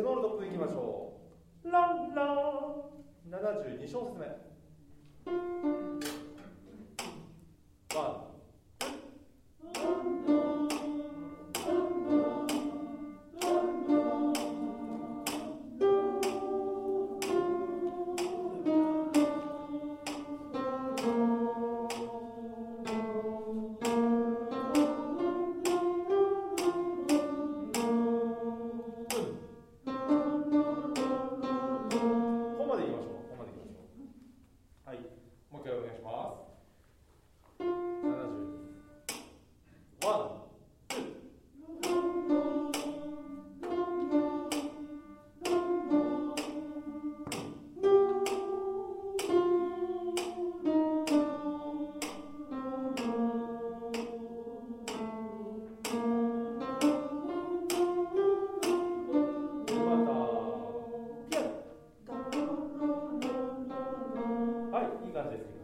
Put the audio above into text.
テノールトップいきましょう。ランラン72小節目。ワン。はい、もう一回お願いします。70。ワン。はい、いい感じです。